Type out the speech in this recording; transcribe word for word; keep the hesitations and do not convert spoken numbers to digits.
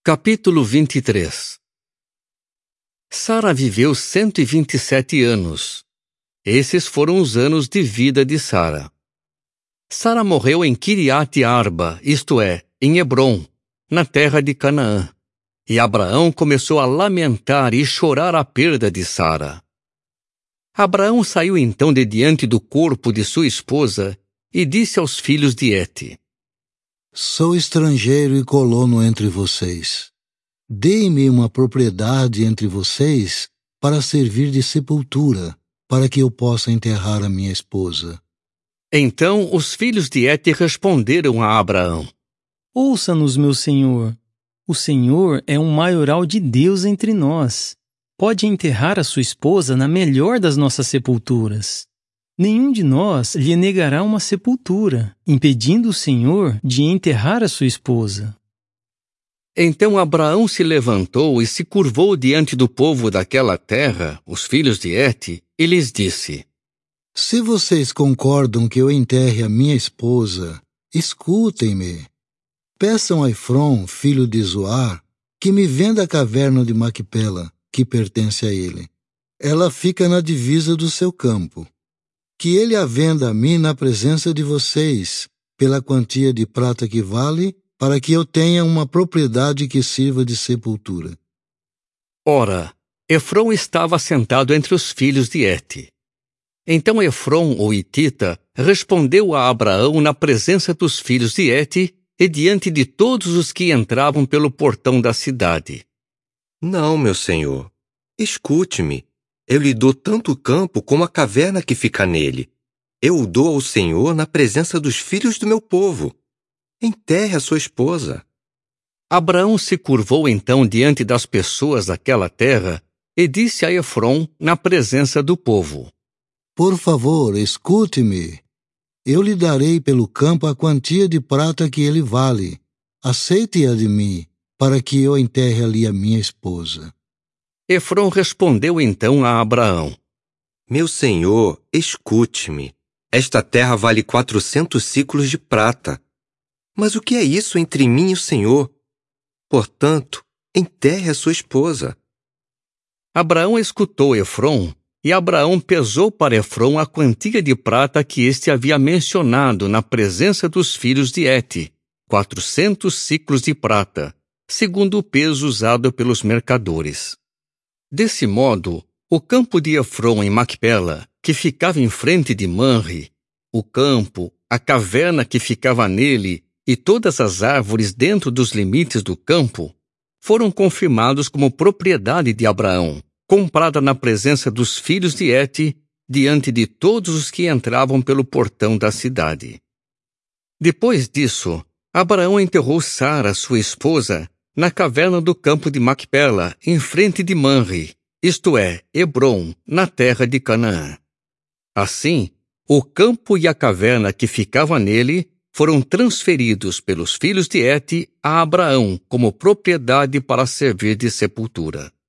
Capítulo vinte e três. Sara viveu cento e vinte e sete anos. Esses foram os anos de vida de Sara. Sara morreu em Quiriate Arba, isto é, em Hebrom, na terra de Canaã. E Abraão começou a lamentar e chorar a perda de Sara. Abraão saiu então de diante do corpo de sua esposa e disse aos filhos de Hete: Sou estrangeiro e colono entre vocês. Deem-me uma propriedade entre vocês para servir de sepultura, para que eu possa enterrar a minha esposa. Então os filhos de Hete responderam a Abraão: Ouça-nos, meu senhor. O Senhor é um maioral de Deus entre nós. Pode enterrar a sua esposa na melhor das nossas sepulturas. Nenhum de nós lhe negará uma sepultura, impedindo o Senhor de enterrar a sua esposa. Então Abraão se levantou e se curvou diante do povo daquela terra, os filhos de Hete, e lhes disse: Se vocês concordam que eu enterre a minha esposa, escutem-me. Peçam a Efrom, filho de Zoar, que me venda a caverna de Macpela, que pertence a ele. Ela fica na divisa do seu campo. Que ele a venda a mim na presença de vocês, pela quantia de prata que vale, para que eu tenha uma propriedade que sirva de sepultura. Ora, Efrom estava sentado entre os filhos de Hete. Então Efrom, o hitita, respondeu a Abraão na presença dos filhos de Hete e diante de todos os que entravam pelo portão da cidade: Não, meu senhor, escute-me. Eu lhe dou tanto o campo como a caverna que fica nele. Eu o dou ao Senhor na presença dos filhos do meu povo. Enterre a sua esposa. Abraão se curvou então diante das pessoas daquela terra e disse a Efrom na presença do povo: Por favor, escute-me. Eu lhe darei pelo campo a quantia de prata que ele vale. Aceite-a de mim, para que eu enterre ali a minha esposa. Efrom respondeu então a Abraão: Meu senhor, escute-me. Esta terra vale quatrocentos ciclos de prata. Mas o que é isso entre mim e o Senhor? Portanto, enterre a sua esposa. Abraão escutou Efrom, e Abraão pesou para Efrom a quantia de prata que este havia mencionado na presença dos filhos de Hete, quatrocentos ciclos de prata, segundo o peso usado pelos mercadores. Desse modo, o campo de Efrom em Macpela, que ficava em frente de Manre, o campo, a caverna que ficava nele e todas as árvores dentro dos limites do campo, foram confirmados como propriedade de Abraão, comprada na presença dos filhos de Hete, diante de todos os que entravam pelo portão da cidade. Depois disso, Abraão enterrou Sara, sua esposa, na caverna do campo de Macpela, em frente de Manre, isto é, Hebrom, na terra de Canaã. Assim, o campo e a caverna que ficava nele foram transferidos pelos filhos de Hete a Abraão como propriedade para servir de sepultura.